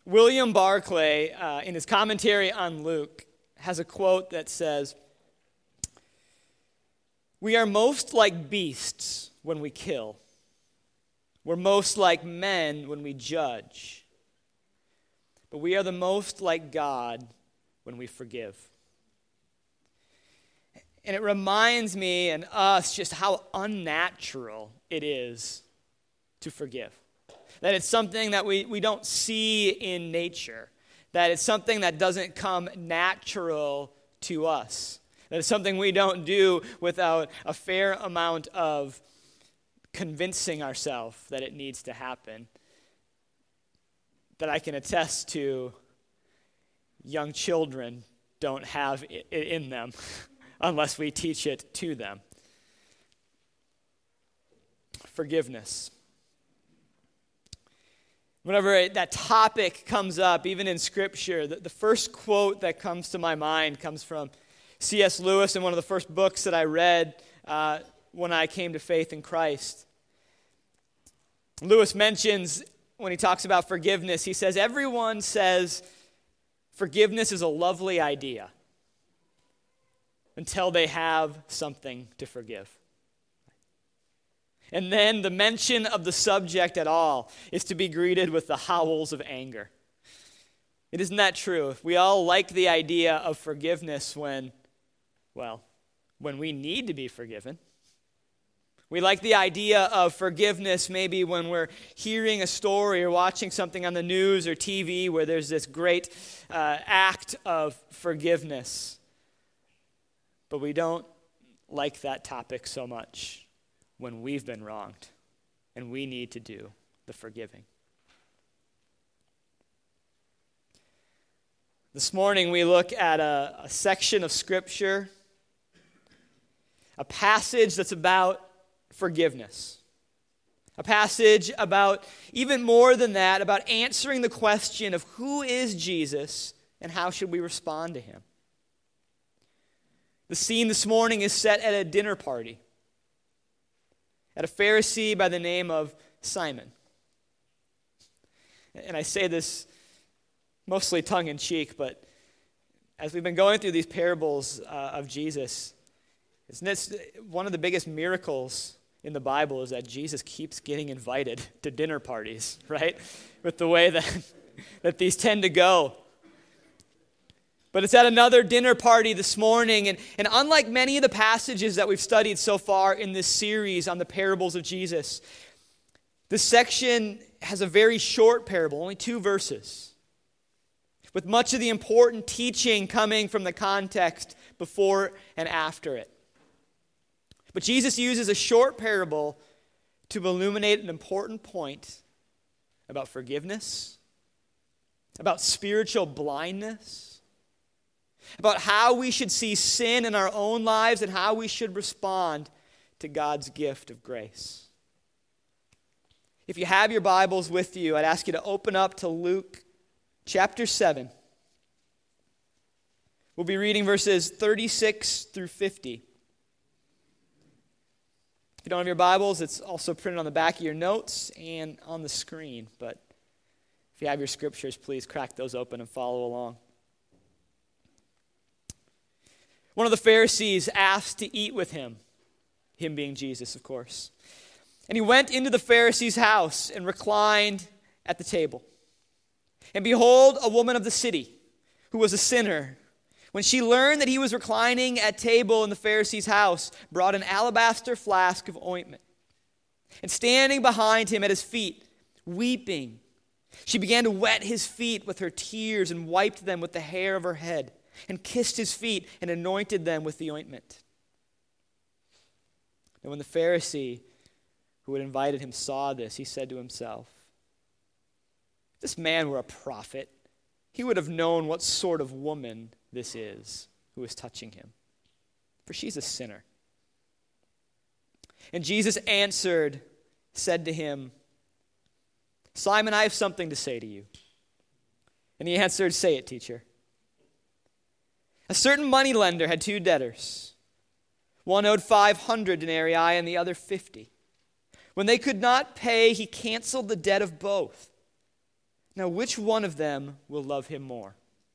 William Barclay, in his commentary on Luke, has a quote that says, "We are most like beasts when we kill. We're most like men when we judge. But we are the most like God when we forgive." And it reminds me and us just how unnatural it is to forgive. That it's something that we don't see in nature. That it's something that doesn't come natural to us. That it's something we don't do without a fair amount of convincing ourselves that it needs to happen. That I can attest to, young children don't have it in them unless we teach it to them. Forgiveness. Whenever that topic comes up, even in Scripture, the first quote that comes to my mind comes from C.S. Lewis in one of the first books that I read when I came to faith in Christ. Lewis mentions, when he talks about forgiveness, he says, everyone says forgiveness is a lovely idea until they have something to forgive. And then the mention of the subject at all is to be greeted with the howls of anger. Isn't that true? We all like the idea of forgiveness when we need to be forgiven. We like the idea of forgiveness maybe when we're hearing a story or watching something on the news or TV where there's this great act of forgiveness. But we don't like that topic so much when we've been wronged and we need to do the forgiving. This morning we look at a section of Scripture, a passage that's about forgiveness. A passage about, even more than that, about answering the question of who is Jesus and how should we respond to him. The scene this morning is set at a dinner party at a Pharisee by the name of Simon. And I say this mostly tongue-in-cheek, but as we've been going through these parables of Jesus, isn't this one of the biggest miracles in the Bible is that Jesus keeps getting invited to dinner parties, right? With the way that these tend to go. But it's at another dinner party this morning, and unlike many of the passages that we've studied so far in this series on the parables of Jesus, this section has a very short parable, only 2 verses, with much of the important teaching coming from the context before and after it. But Jesus uses a short parable to illuminate an important point about forgiveness, about spiritual blindness, about how we should see sin in our own lives and how we should respond to God's gift of grace. If you have your Bibles with you, I'd ask you to open up to Luke chapter 7. We'll be reading verses 36 through 50. If you don't have your Bibles, it's also printed on the back of your notes and on the screen. But if you have your scriptures, please crack those open and follow along. One of the Pharisees asked to eat with him being Jesus, of course. And he went into the Pharisee's house and reclined at the table. And behold, a woman of the city, who was a sinner, when she learned that he was reclining at table in the Pharisee's house, brought an alabaster flask of ointment. And standing behind him at his feet, weeping, she began to wet his feet with her tears and wiped them with the hair of her head, and kissed his feet and anointed them with the ointment. And when the Pharisee who had invited him saw this, he said to himself, "If this man were a prophet, he would have known what sort of woman this is who is touching him, for she's a sinner." And Jesus answered, said to him, "Simon, I have something to say to you." And he answered, "Say it, teacher." A certain moneylender had 2 debtors. One owed 500 denarii and the other 50. When they could not pay, he canceled the debt of both. Now, which one of them will love him more?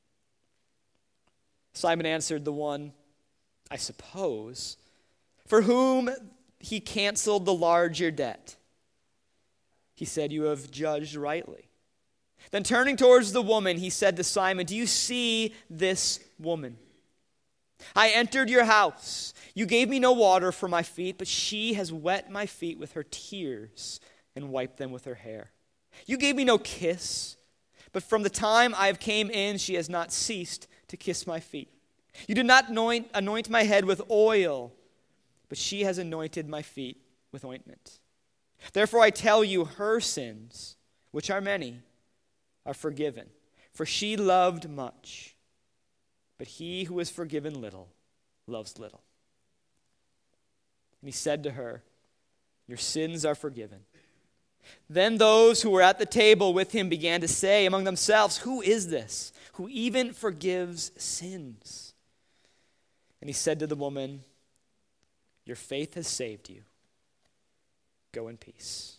Simon answered, the one, I suppose, for whom he canceled the larger debt. He said, you have judged rightly. Then turning towards the woman, he said to Simon, do you see this woman? I entered your house. You gave me no water for my feet, but she has wet my feet with her tears and wiped them with her hair. You gave me no kiss, but from the time I have came in, she has not ceased to kiss my feet. You did not anoint my head with oil, but she has anointed my feet with ointment. Therefore I tell you, her sins, which are many, are forgiven, for she loved much. But he who is forgiven little loves little. And he said to her, your sins are forgiven. Then those who were at the table with him began to say among themselves, who is this who even forgives sins? And he said to the woman, your faith has saved you. Go in peace.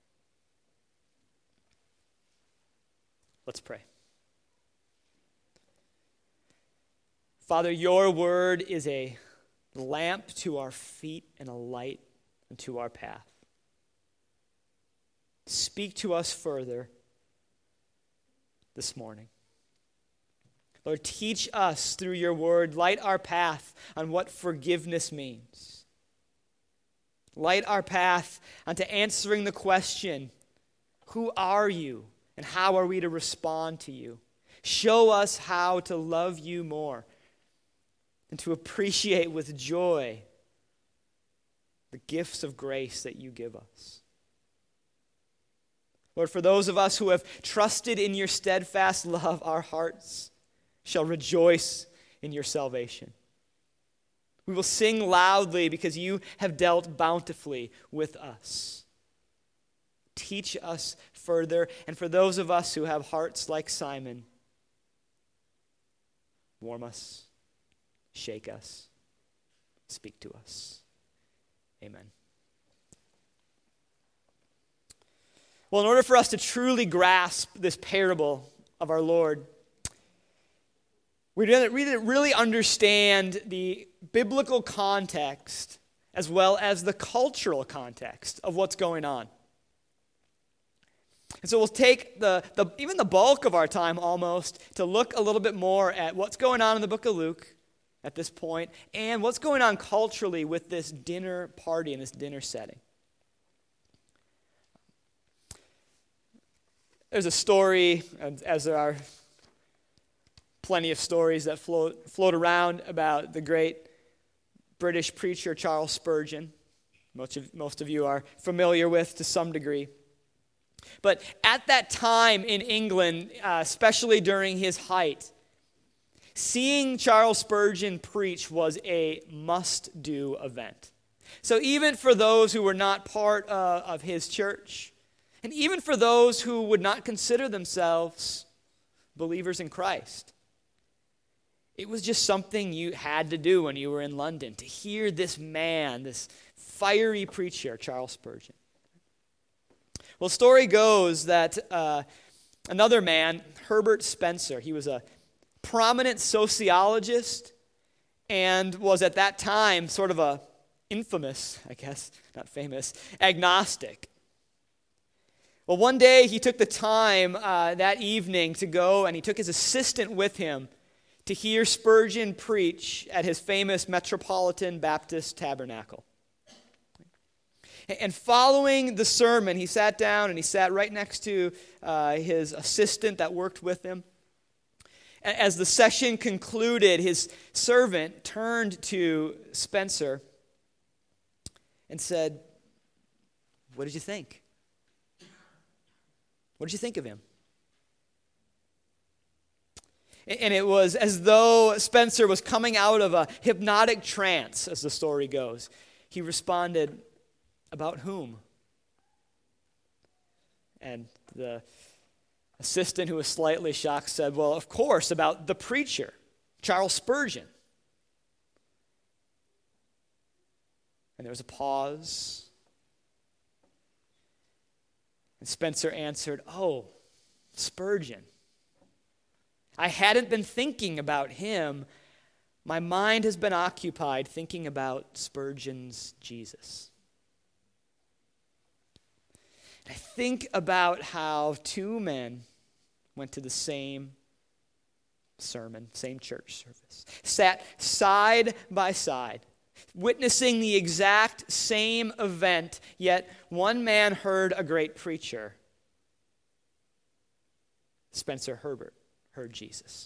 Let's pray. Father, your word is a lamp to our feet and a light unto our path. Speak to us further this morning. Lord, teach us through your word. Light our path on what forgiveness means. Light our path onto answering the question, who are you and how are we to respond to you? Show us how to love you more and to appreciate with joy the gifts of grace that you give us. Lord, for those of us who have trusted in your steadfast love, our hearts shall rejoice in your salvation. We will sing loudly because you have dealt bountifully with us. Teach us further, and for those of us who have hearts like Simon, warm us, shake us, speak to us. Amen. Well, in order for us to truly grasp this parable of our Lord, we really understand the biblical context as well as the cultural context of what's going on. And so we'll take even the bulk of our time almost to look a little bit more at what's going on in the book of Luke at this point and what's going on culturally with this dinner party and this dinner setting. There's a story, as there are plenty of stories that float around about the great British preacher Charles Spurgeon. Most of you are familiar with to some degree. But at that time in England, especially during his height, seeing Charles Spurgeon preach was a must-do event. So even for those who were not part of his church, and even for those who would not consider themselves believers in Christ, it was just something you had to do when you were in London, to hear this man, this fiery preacher, Charles Spurgeon. Well, the story goes that another man, Herbert Spencer, he was a prominent sociologist and was at that time sort of a infamous, I guess, not famous, agnostic. Well, one day he took the time that evening to go, and he took his assistant with him to hear Spurgeon preach at his famous Metropolitan Baptist Tabernacle. And following the sermon, he sat down and he sat right next to his assistant that worked with him. As the session concluded, his servant turned to Spencer and said, "What did you think? What did you think of him?" And it was as though Spencer was coming out of a hypnotic trance, as the story goes. He responded, "About whom?" And the assistant, who was slightly shocked, said, "Well, of course, about the preacher, Charles Spurgeon." And there was a pause. And Spencer answered, "Oh, Spurgeon. I hadn't been thinking about him. My mind has been occupied thinking about Spurgeon's Jesus. I think about how two men went to the same sermon, same church service, sat side by side, witnessing the exact same event, yet one man heard a great preacher. Spencer Herbert heard Jesus.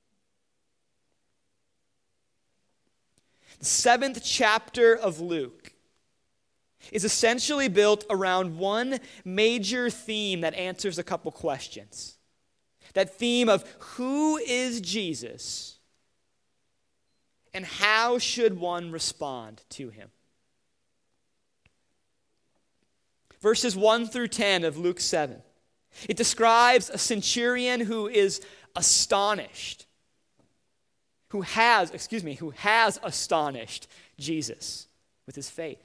The 7th chapter of Luke is essentially built around one major theme that answers a couple questions. That theme of who is Jesus and how should one respond to him? Verses 1 through 10 of Luke 7. It describes a centurion who is astonished, who has astonished Jesus with his faith.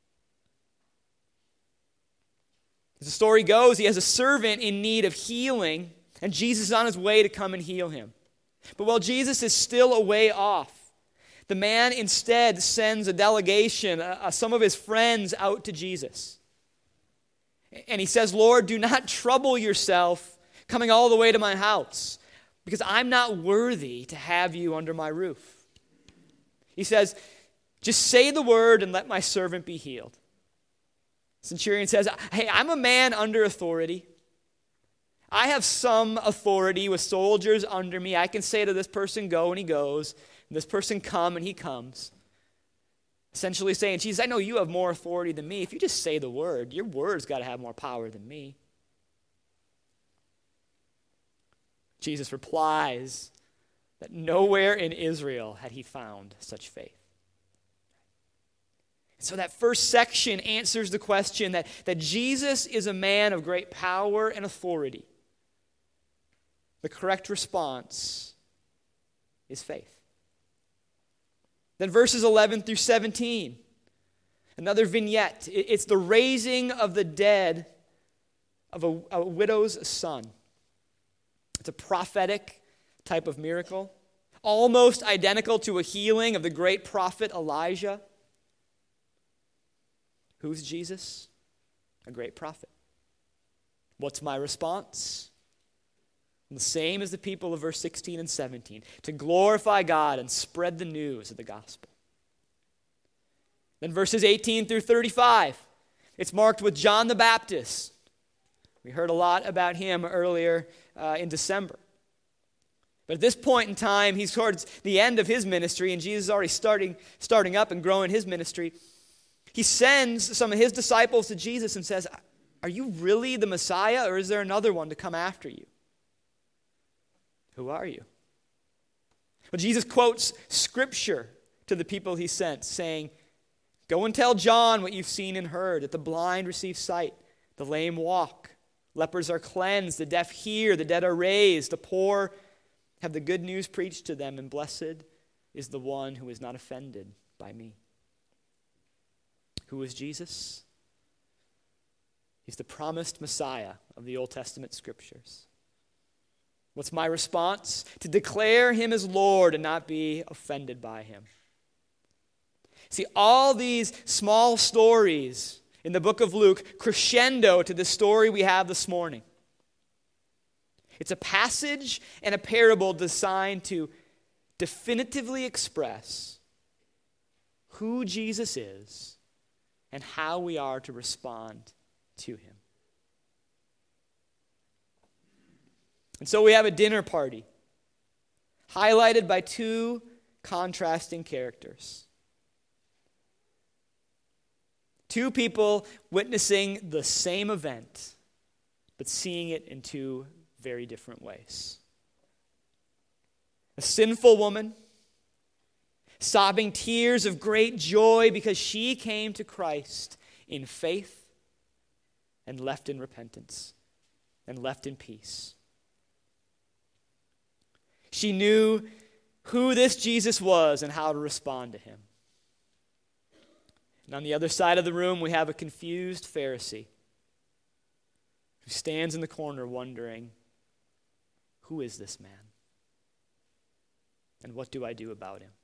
As the story goes, he has a servant in need of healing, and Jesus is on his way to come and heal him. But while Jesus is still a way off, the man instead sends a delegation, some of his friends, out to Jesus. And he says, "Lord, do not trouble yourself coming all the way to my house, because I'm not worthy to have you under my roof." He says, "Just say the word and let my servant be healed." Centurion says, "Hey, I'm a man under authority. I have some authority with soldiers under me. I can say to this person, go, and he goes. And this person, come, and he comes." Essentially saying, Jesus, I know you have more authority than me. If you just say the word, your word's got to have more power than me. Jesus replies that nowhere in Israel had he found such faith. So that first section answers the question that Jesus is a man of great power and authority. The correct response is faith. Then verses 11 through 17, another vignette. It's the raising of the dead of a widow's son. It's a prophetic type of miracle, almost identical to a healing of the great prophet Elijah. Who's Jesus? A great prophet. What's my response? The same as the people of verse 16 and 17, to glorify God and spread the news of the gospel. Then verses 18 through 35, it's marked with John the Baptist. We heard a lot about him earlier in December. But at this point in time, he's towards the end of his ministry, and Jesus is already starting up and growing his ministry. He sends some of his disciples to Jesus and says, "Are you really the Messiah, or is there another one to come after you? Who are you?" Well, Jesus quotes Scripture to the people he sent, saying, "Go and tell John what you've seen and heard, that the blind receive sight, the lame walk, lepers are cleansed, the deaf hear, the dead are raised, the poor have the good news preached to them, and blessed is the one who is not offended by me." Who is Jesus? He's the promised Messiah of the Old Testament Scriptures. What's my response? To declare him as Lord and not be offended by him. See, all these small stories in the book of Luke crescendo to the story we have this morning. It's a passage and a parable designed to definitively express who Jesus is and how we are to respond to him. And so we have a dinner party highlighted by two contrasting characters. Two people witnessing the same event, but seeing it in two very different ways. A sinful woman, sobbing tears of great joy because she came to Christ in faith and left in repentance and left in peace. She knew who this Jesus was and how to respond to him. And on the other side of the room, we have a confused Pharisee who stands in the corner wondering, Who is this man? And what do I do about him?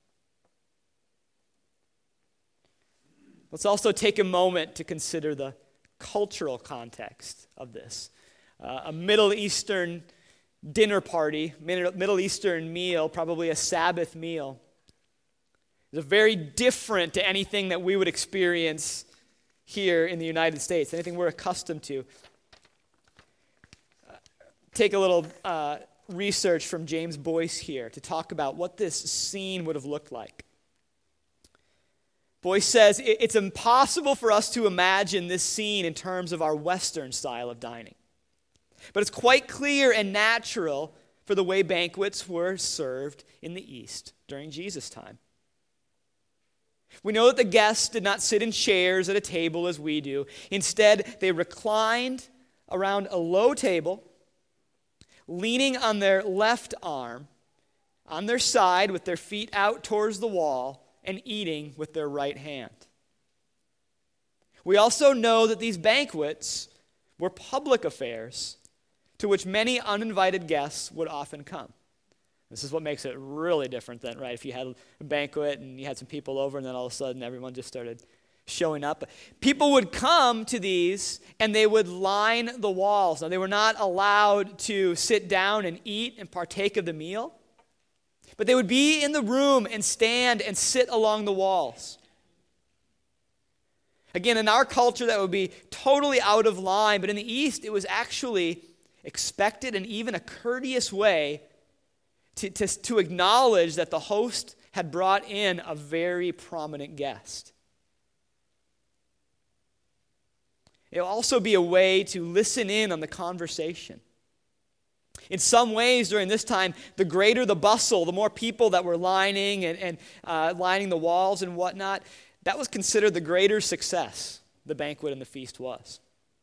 Let's also take a moment to consider the cultural context of this. A Middle Eastern dinner party, Middle Eastern meal, probably a Sabbath meal, is very different to anything that we would experience here in the United States, anything we're accustomed to. Take a little research from James Boyce here to talk about what this scene would have looked like. Boyce says, it's impossible for us to imagine this scene in terms of our Western style of dining. But it's quite clear and natural for the way banquets were served in the East during Jesus' time. We know that the guests did not sit in chairs at a table as we do. Instead, they reclined around a low table, leaning on their left arm, on their side with their feet out towards the wall, and eating with their right hand. We also know that these banquets were public affairs to which many uninvited guests would often come. This is what makes it really different than, right, if you had a banquet and you had some people over and then all of a sudden everyone just started showing up. People would come to these and they would line the walls. Now, they were not allowed to sit down and eat and partake of the meal, but they would be in the room and stand and sit along the walls. Again, in our culture, that would be totally out of line, but in the East, it was actually expected and even a courteous way to acknowledge that the host had brought in a very prominent guest. It will also be a way to listen in on the conversation. In some ways, during this time, the greater the bustle, the more people that were lining and lining the walls and whatnot, that was considered the greater success the banquet and the feast was.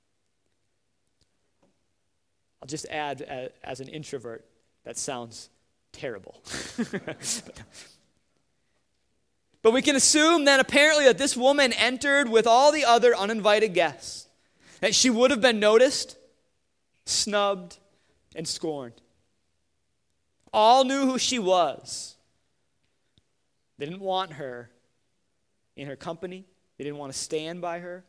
I'll just add, as an introvert, that sounds terrible. But we can assume then apparently that this woman entered with all the other uninvited guests, that she would have been noticed, snubbed, and scorned. All knew who she was. They didn't want her in her company. They didn't want to stand by her.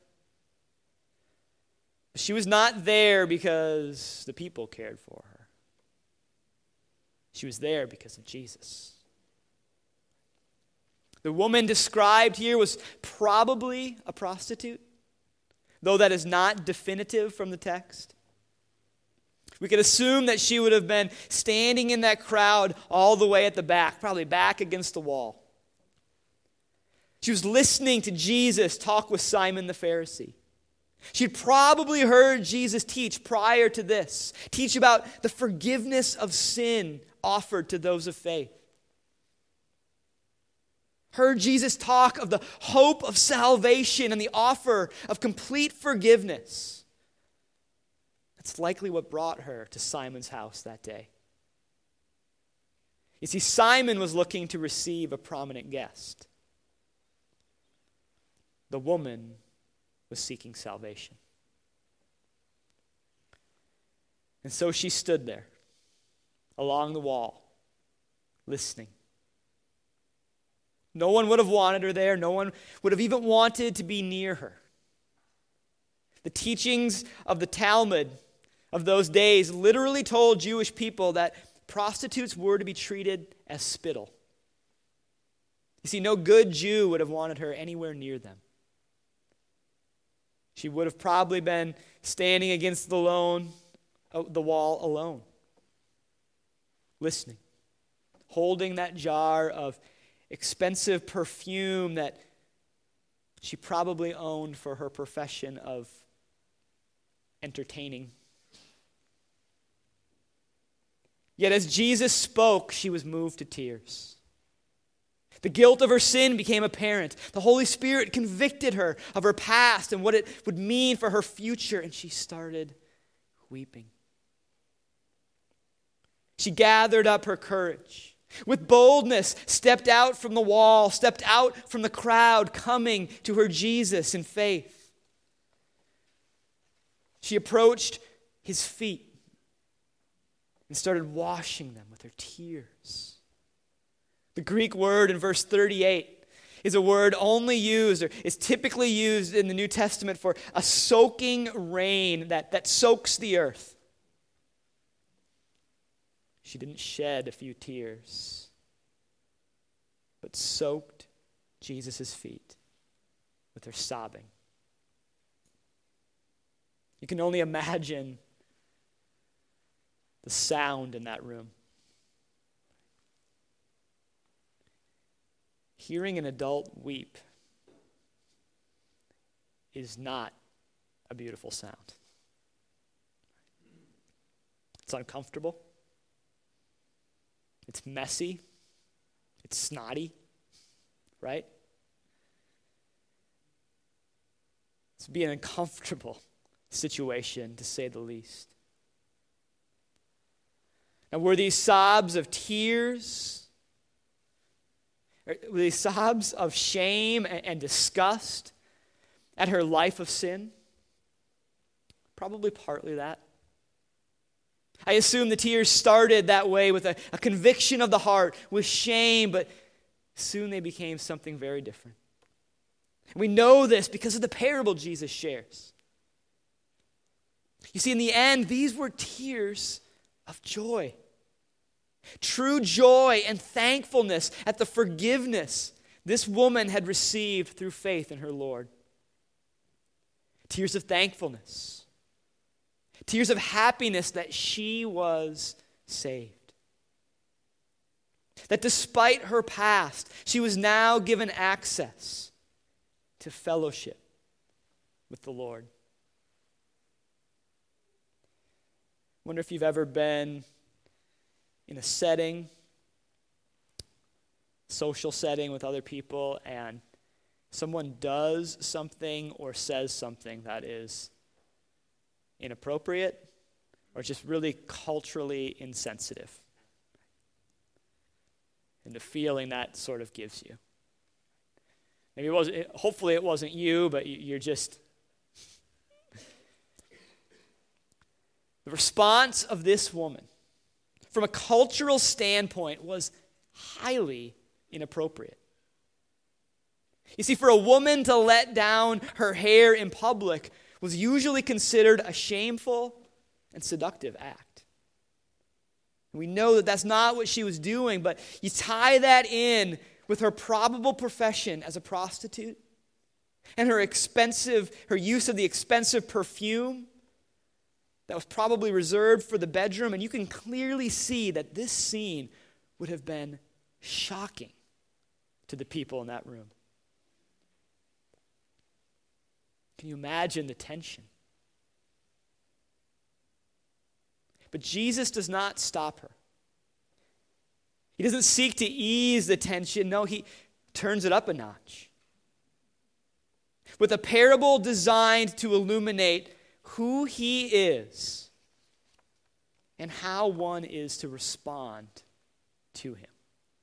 She was not there because the people cared for her. She was there because of Jesus. The woman described here was probably a prostitute, though that is not definitive from the text. We could assume that she would have been standing in that crowd all the way at the back, probably back against the wall. She was listening to Jesus talk with Simon the Pharisee. She'd probably heard Jesus teach prior to this, teach about the forgiveness of sin offered to those of faith. Heard Jesus talk of the hope of salvation and the offer of complete forgiveness. That's likely what brought her to Simon's house that day. You see, Simon was looking to receive a prominent guest. The woman was seeking salvation. And so she stood there along the wall, listening. No one would have wanted her there. No one would have even wanted to be near her. The teachings of the Talmud of those days literally told Jewish people that prostitutes were to be treated as spittle. You see, no good Jew would have wanted her anywhere near them. She would have probably been standing against the wall alone, listening, holding that jar of expensive perfume that she probably owned for her profession of entertaining. Yet as Jesus spoke, she was moved to tears. The guilt of her sin became apparent. The Holy Spirit convicted her of her past and what it would mean for her future, and she started weeping. She gathered up her courage. With boldness, stepped out from the wall, stepped out from the crowd, coming to her Jesus in faith. She approached his feet. and started washing them with her tears. The Greek word in verse 38 is a word only used, or is typically used in the New Testament for a soaking rain that soaks the earth. She didn't shed a few tears, but soaked Jesus' feet with her sobbing. You can only imagine the sound in that room. Hearing an adult weep is not a beautiful sound. It's uncomfortable. It's messy. It's snotty, right? It's be an uncomfortable situation, to say the least. Now, were these sobs of tears? Were these sobs of shame and disgust at her life of sin? Probably partly that. I assume the tears started that way with a conviction of the heart, with shame, but soon they became something very different. And we know this because of the parable Jesus shares. You see, in the end, these were tears of joy. True joy and thankfulness at the forgiveness this woman had received through faith in her Lord. Tears of thankfulness. Tears of happiness that she was saved. That despite her past, she was now given access to fellowship with the Lord. I wonder if you've ever been in a setting, social setting with other people, and someone does something or says something that is inappropriate or just really culturally insensitive. And the feeling that sort of gives you. Maybe hopefully it wasn't you, but you're just... The response of this woman, from a cultural standpoint, was highly inappropriate. You see, for a woman to let down her hair in public was usually considered a shameful and seductive act. We know that that's not what she was doing, but you tie that in with her probable profession as a prostitute and her use of the expensive perfume that was probably reserved for the bedroom, and you can clearly see that this scene would have been shocking to the people in that room. Can you imagine the tension? But Jesus does not stop her. He doesn't seek to ease the tension. No, he turns it up a notch. With a parable designed to illuminate who he is and how one is to respond to him.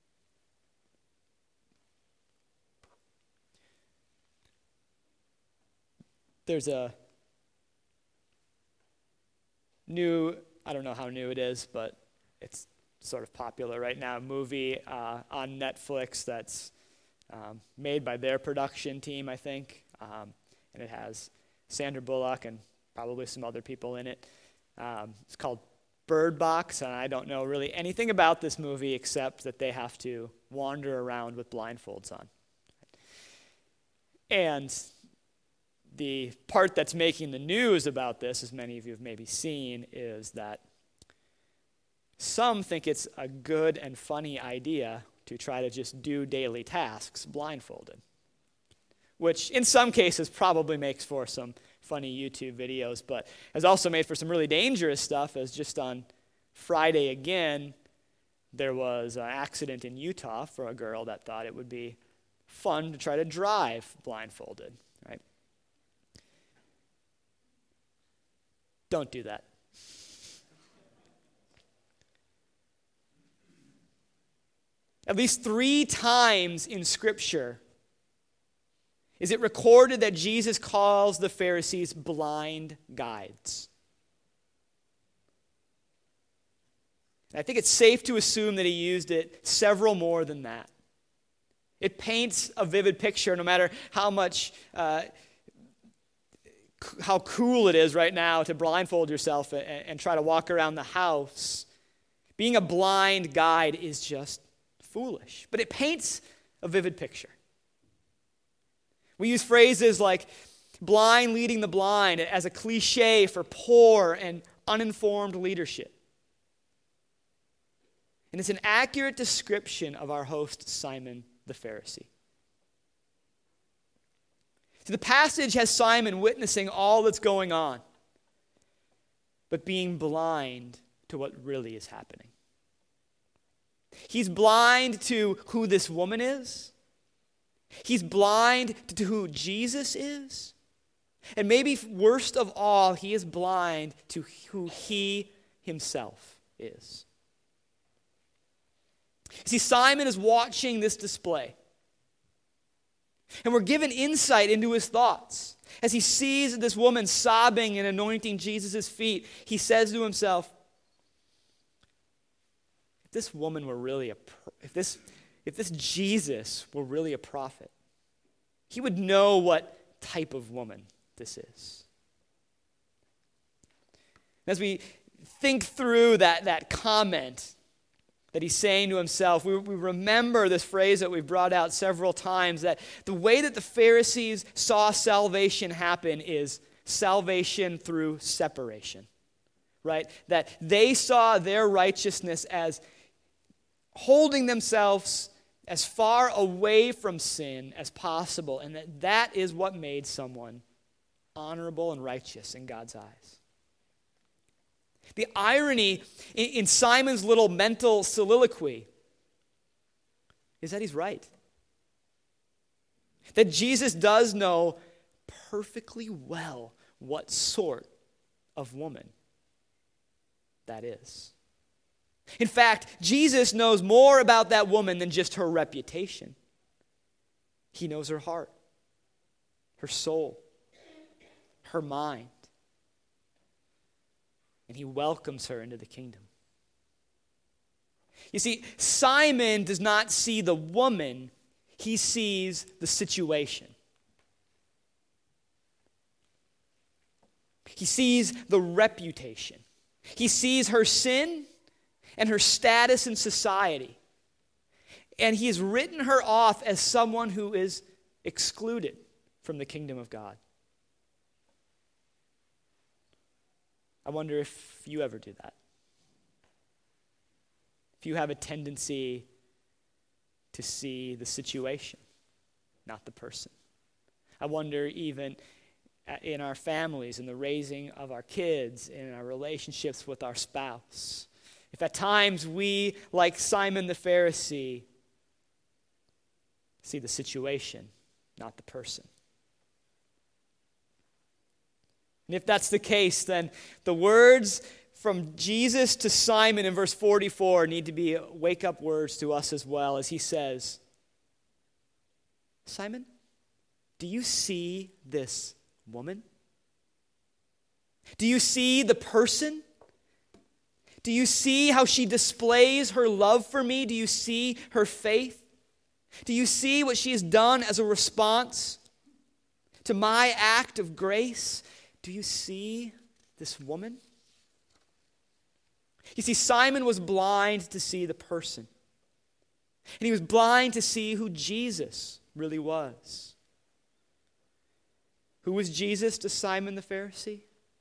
There's a new, I don't know how new it is, but it's sort of popular right now, movie on Netflix that's made by their production team, I think. And it has Sandra Bullock and probably some other people in it. It's called Bird Box, and I don't know really anything about this movie except that they have to wander around with blindfolds on. And the part that's making the news about this, as many of you have maybe seen, is that some think it's a good and funny idea to try to just do daily tasks blindfolded, which in some cases probably makes for some funny YouTube videos, but has also made for some really dangerous stuff, as just on Friday again, there was an accident in Utah for a girl that thought it would be fun to try to drive blindfolded, right? Don't do that. At least 3 times in Scripture is it recorded that Jesus calls the Pharisees blind guides. I think it's safe to assume that he used it several more than that. It paints a vivid picture, no matter how cool it is right now to blindfold yourself and try to walk around the house. Being a blind guide is just foolish. But it paints a vivid picture. We use phrases like blind leading the blind as a cliche for poor and uninformed leadership. And it's an accurate description of our host, Simon the Pharisee. So the passage has Simon witnessing all that's going on, but being blind to what really is happening. He's blind to who this woman is. He's blind to who Jesus is. And maybe worst of all, he is blind to who he himself is. See, Simon is watching this display. And we're given insight into his thoughts. As he sees this woman sobbing and anointing Jesus' feet, he says to himself, if this woman were really if this Jesus were really a prophet, he would know what type of woman this is. As we think through that comment that he's saying to himself, we remember this phrase that we've brought out several times, that the way that the Pharisees saw salvation happen is salvation through separation, right? That they saw their righteousness as holding themselves as far away from sin as possible, and that is what made someone honorable and righteous in God's eyes. The irony in Simon's little mental soliloquy is that he's right. That Jesus does know perfectly well what sort of woman that is. In fact, Jesus knows more about that woman than just her reputation. He knows her heart, her soul, her mind. And he welcomes her into the kingdom. You see, Simon does not see the woman, he sees the situation. He sees the reputation. He sees her sin and her status in society. And he has written her off as someone who is excluded from the kingdom of God. I wonder if you ever do that. If you have a tendency to see the situation, not the person. I wonder even in our families, in the raising of our kids, in our relationships with our spouse, if at times we, like Simon the Pharisee, see the situation, not the person. And if that's the case, then the words from Jesus to Simon in verse 44 need to be wake-up words to us as well, as he says, Simon, do you see this woman? Do you see the person? Do you see how she displays her love for me? Do you see her faith? Do you see what she has done as a response to my act of grace? Do you see this woman? You see, Simon was blind to see the person. And he was blind to see who Jesus really was. Who was Jesus to Simon the Pharisee?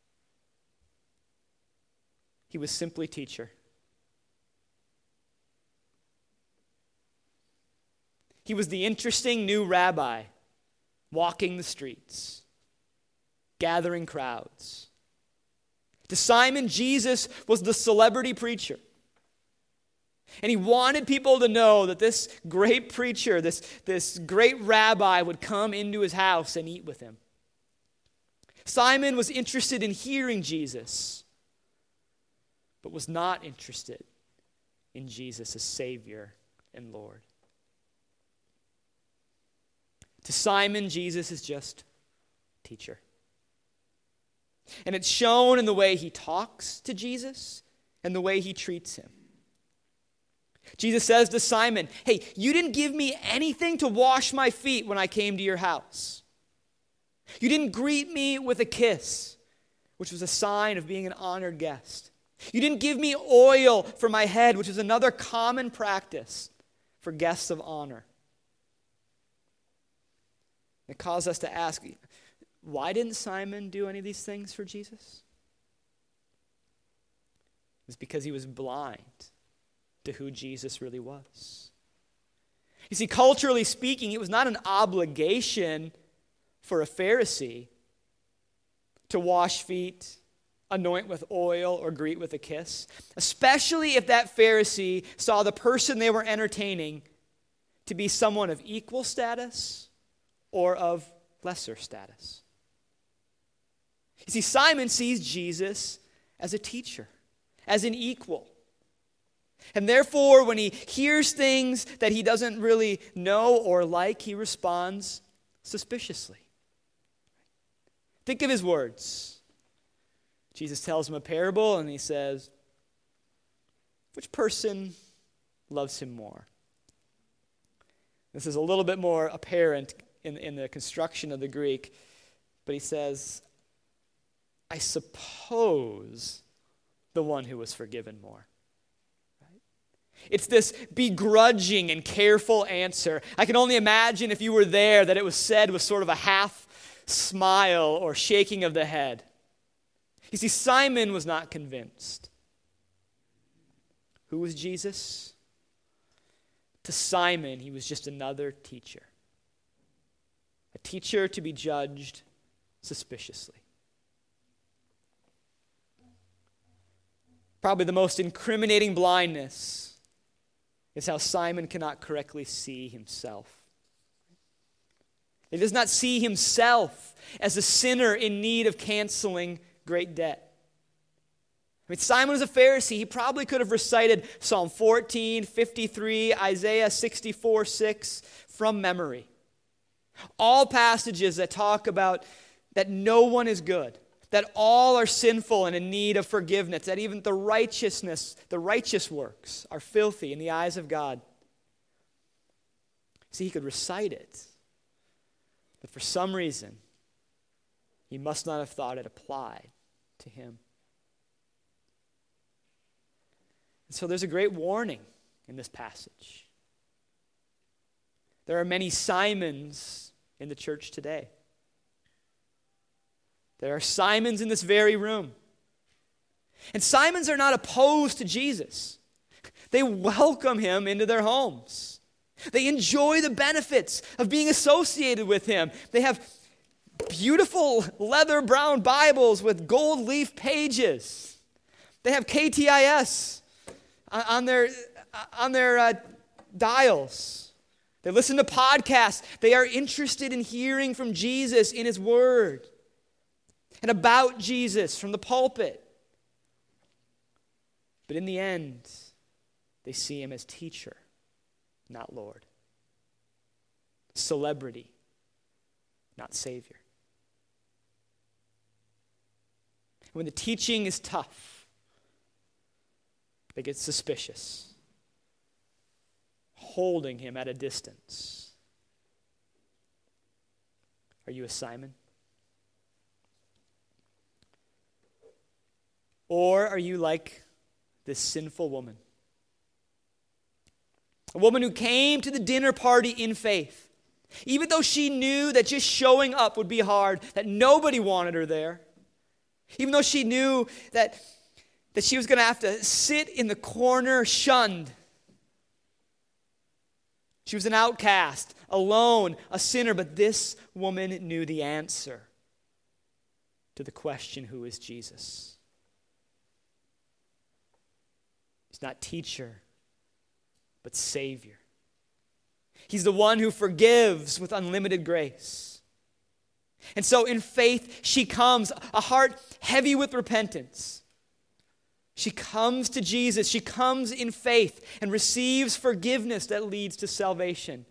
He was simply teacher. He was the interesting new rabbi walking the streets, gathering crowds. To Simon, Jesus was the celebrity preacher. And he wanted people to know that this great preacher, this great rabbi would come into his house and eat with him. Simon was interested in hearing Jesus, but was not interested in Jesus as Savior and Lord. To Simon, Jesus is just teacher. And it's shown in the way he talks to Jesus and the way he treats him. Jesus says to Simon, hey, you didn't give me anything to wash my feet when I came to your house. You didn't greet me with a kiss, which was a sign of being an honored guest. You didn't give me oil for my head, which is another common practice for guests of honor. It caused us to ask, why didn't Simon do any of these things for Jesus? It's because he was blind to who Jesus really was. You see, culturally speaking, it was not an obligation for a Pharisee to wash feet, anoint with oil, or greet with a kiss, especially if that Pharisee saw the person they were entertaining to be someone of equal status or of lesser status. You see, Simon sees Jesus as a teacher, as an equal. And therefore, when he hears things that he doesn't really know or like, he responds suspiciously. Think of his words. Jesus tells him a parable and he says, which person loves him more? This is a little bit more apparent in the construction of the Greek, but he says, I suppose the one who was forgiven more. Right? It's this begrudging and careful answer. I can only imagine if you were there that it was said with sort of a half smile or shaking of the head. You see, Simon was not convinced. Who was Jesus? To Simon, he was just another teacher. A teacher to be judged suspiciously. Probably the most incriminating blindness is how Simon cannot correctly see himself. He does not see himself as a sinner in need of canceling great debt. I mean, Simon was a Pharisee. He probably could have recited Psalm 14, 53, Isaiah 64:6 from memory. All passages that talk about that no one is good, that all are sinful and in need of forgiveness, that even the righteous works are filthy in the eyes of God. See, he could recite it, but for some reason, he must not have thought it applied to him. And so there's a great warning in this passage. There are many Simons in the church today. There are Simons in this very room. And Simons are not opposed to Jesus. They welcome him into their homes. They enjoy the benefits of being associated with him. They have beautiful leather brown Bibles with gold leaf pages. They have KTIS on their dials. They listen to podcasts. They are interested in hearing from Jesus in his word and about Jesus from the pulpit. But in the end, they see him as teacher, not Lord. Celebrity, not Savior. When the teaching is tough, they get suspicious, holding him at a distance. Are you a Simon? Or are you like this sinful woman? A woman who came to the dinner party in faith, even though she knew that just showing up would be hard, that nobody wanted her there, even though she knew that she was going to have to sit in the corner shunned. She was an outcast, alone, a sinner, but this woman knew the answer to the question, who is Jesus? He's not teacher, but Savior. He's the one who forgives with unlimited grace. And so in faith, she comes, a heart heavy with repentance. She comes to Jesus. She comes in faith and receives forgiveness that leads to salvation.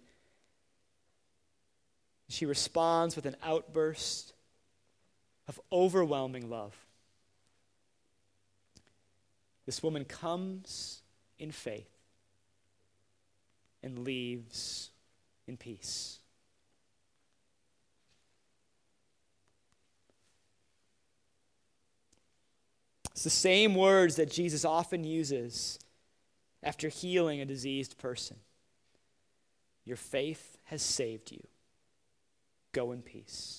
She responds with an outburst of overwhelming love. This woman comes in faith, and leaves in peace. It's the same words that Jesus often uses after healing a diseased person. Your faith has saved you. Go in peace.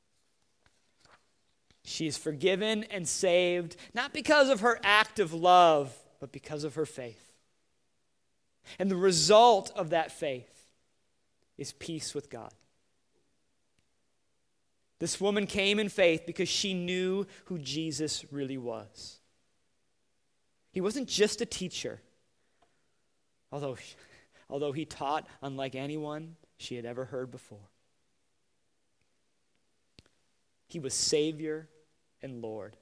She is forgiven and saved, not because of her act of love, but because of her faith. And the result of that faith is peace with God. This woman came in faith because she knew who Jesus really was. He wasn't just a teacher, although he taught unlike anyone she had ever heard before. He was Savior and Lord.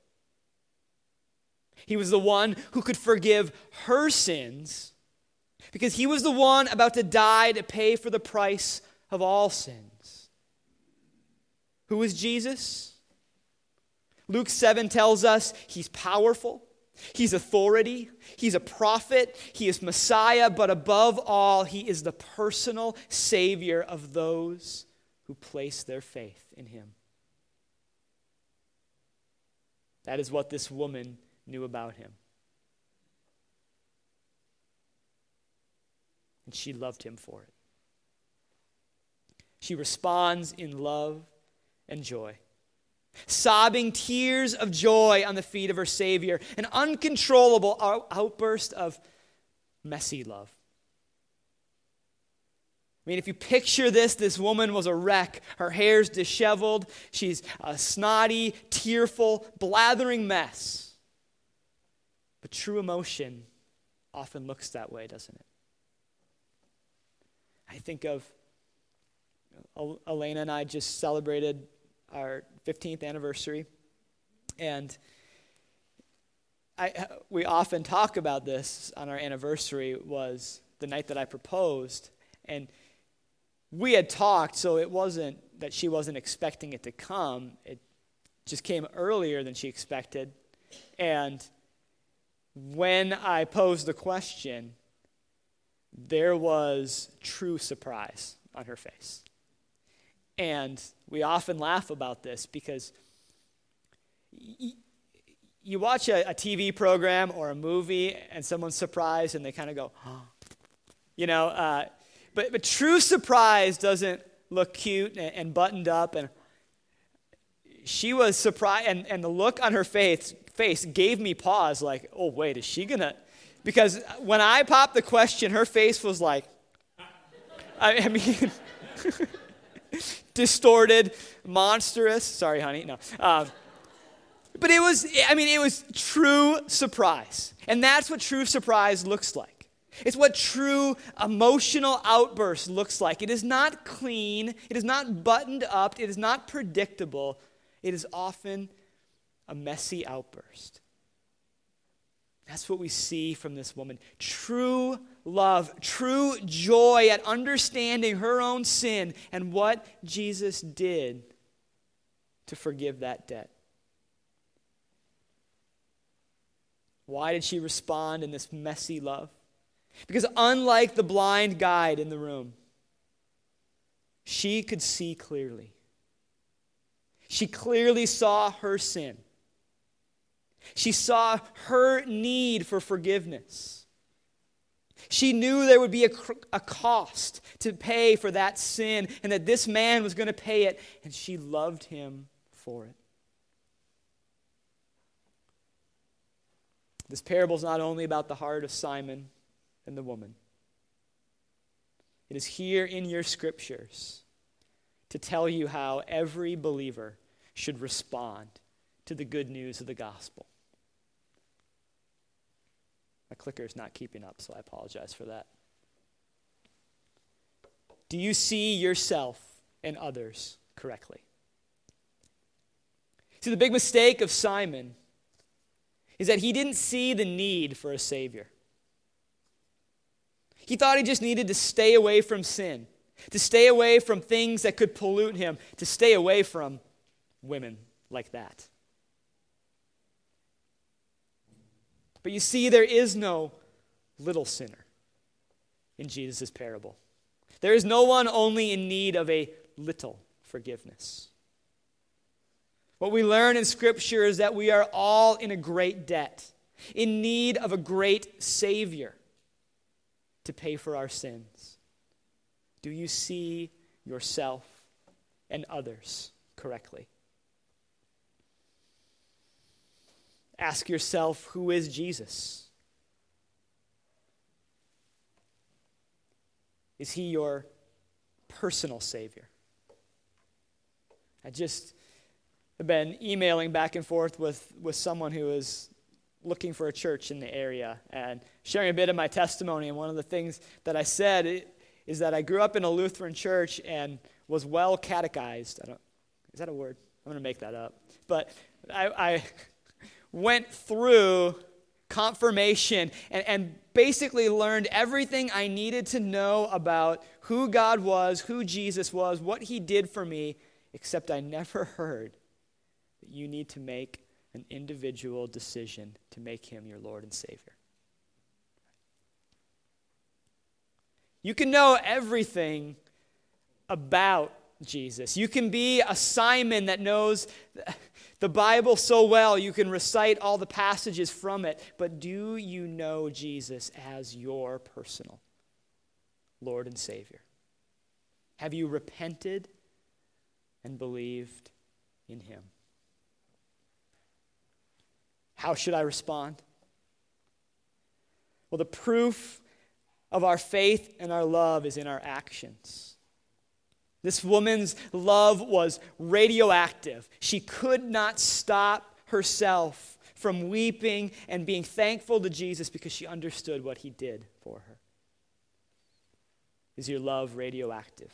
He was the one who could forgive her sins because he was the one about to die to pay for the price of all sins. Who is Jesus? Luke 7 tells us he's powerful, he's authority, he's a prophet, he is Messiah, but above all, he is the personal Savior of those who place their faith in him. That is what this woman knew about him. And she loved him for it. She responds in love and joy, sobbing tears of joy on the feet of her Savior, an uncontrollable outburst of messy love. I mean, if you picture this woman was a wreck. Her hair's disheveled. She's a snotty, tearful, blathering mess. But true emotion often looks that way, doesn't it? I think of Elena and I just celebrated our 15th anniversary, and we often talk about this on our anniversary. Was the night that I proposed, and we had talked, so it wasn't that she wasn't expecting it to come. It just came earlier than she expected. And when I posed the question, there was true surprise on her face. And we often laugh about this because you watch a TV program or a movie and someone's surprised and they kind of go, oh. But true surprise doesn't look cute and buttoned up. And she was surprised, and the look on her face gave me pause, like, oh, wait, is she going to? Because when I popped the question, her face was like, I mean, distorted, monstrous. Sorry, honey, no. But it was true surprise. And that's what true surprise looks like. It's what true emotional outburst looks like. It is not clean. It is not buttoned up. It is not predictable. It is often a messy outburst. That's what we see from this woman. True love, true joy at understanding her own sin and what Jesus did to forgive that debt. Why did she respond in this messy love? Because unlike the blind guide in the room, she could see clearly. She clearly saw her sin. She saw her need for forgiveness. She knew there would be a cost to pay for that sin and that this man was going to pay it, and she loved him for it. This parable is not only about the heart of Simon and the woman. It is here in your scriptures to tell you how every believer should respond to the good news of the gospel. My clicker is not keeping up, so I apologize for that. Do you see yourself and others correctly? See, the big mistake of Simon is that he didn't see the need for a Savior. He thought he just needed to stay away from sin, to stay away from things that could pollute him, to stay away from women like that. But you see, there is no little sinner in Jesus' parable. There is no one only in need of a little forgiveness. What we learn in Scripture is that we are all in a great debt, in need of a great Savior to pay for our sins. Do you see yourself and others correctly? Ask yourself, who is Jesus? Is he your personal Savior? I just have been emailing back and forth with someone who is looking for a church in the area and sharing a bit of my testimony. And one of the things that I said is that I grew up in a Lutheran church and was well catechized. Is that a word? I'm going to make that up. But I went through confirmation and basically learned everything I needed to know about who God was, who Jesus was, what he did for me, except I never heard that you need to make an individual decision to make him your Lord and Savior. You can know everything about Jesus. You can be a Simon that knows the Bible so well, you can recite all the passages from it, but do you know Jesus as your personal Lord and Savior? Have you repented and believed in him? How should I respond? Well, the proof of our faith and our love is in our actions. This woman's love was radioactive. She could not stop herself from weeping and being thankful to Jesus because she understood what he did for her. Is your love radioactive?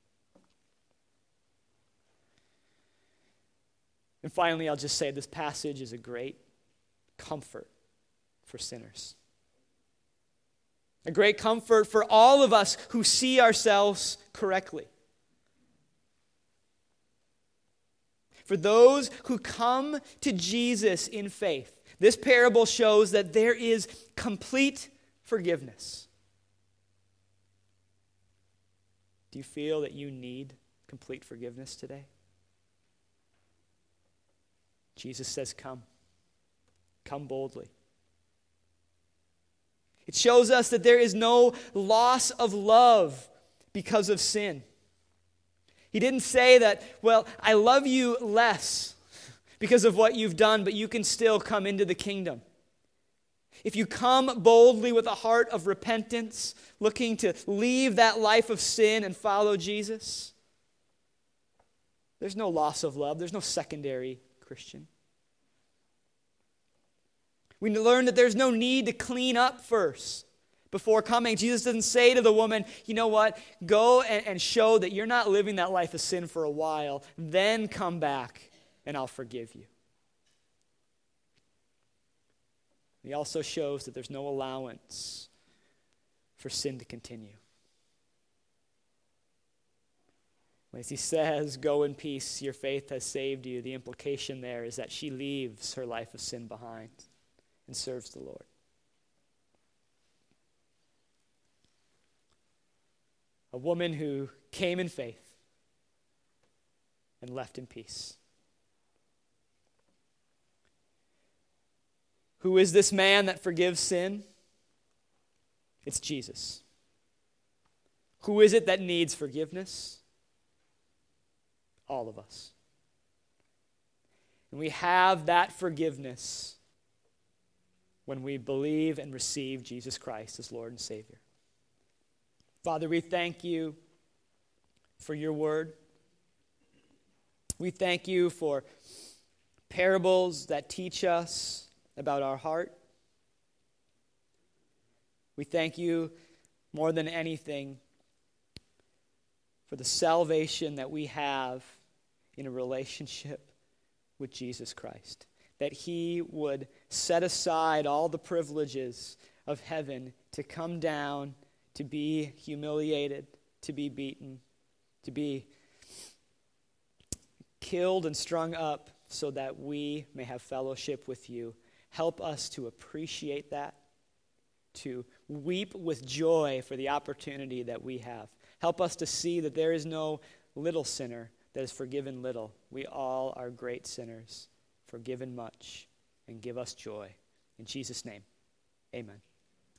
And finally, I'll just say this passage is a great comfort for sinners. A great comfort for all of us who see ourselves correctly. For those who come to Jesus in faith, this parable shows that there is complete forgiveness. Do you feel that you need complete forgiveness today? Jesus says, come. Come boldly. It shows us that there is no loss of love because of sin. He didn't say that, well, I love you less because of what you've done, but you can still come into the kingdom. If you come boldly with a heart of repentance, looking to leave that life of sin and follow Jesus, there's no loss of love. There's no secondary Christian. We learn that there's no need to clean up first before coming. Jesus doesn't say to the woman, you know what, go and show that you're not living that life of sin for a while, then come back and I'll forgive you. He also shows that there's no allowance for sin to continue. As he says, go in peace, your faith has saved you, the implication there is that she leaves her life of sin behind and serves the Lord. A woman who came in faith and left in peace. Who is this man that forgives sin? It's Jesus. Who is it that needs forgiveness? All of us. And we have that forgiveness when we believe and receive Jesus Christ as Lord and Savior. Father, we thank you for your word. We thank you for parables that teach us about our heart. We thank you more than anything for the salvation that we have in a relationship with Jesus Christ. That he would set aside all the privileges of heaven to come down, to be humiliated, to be beaten, to be killed and strung up so that we may have fellowship with you. Help us to appreciate that. to weep with joy for the opportunity that we have. Help us to see that there is no little sinner that is forgiven little. We all are great sinners, forgiven much, and give us joy. In Jesus' name, amen.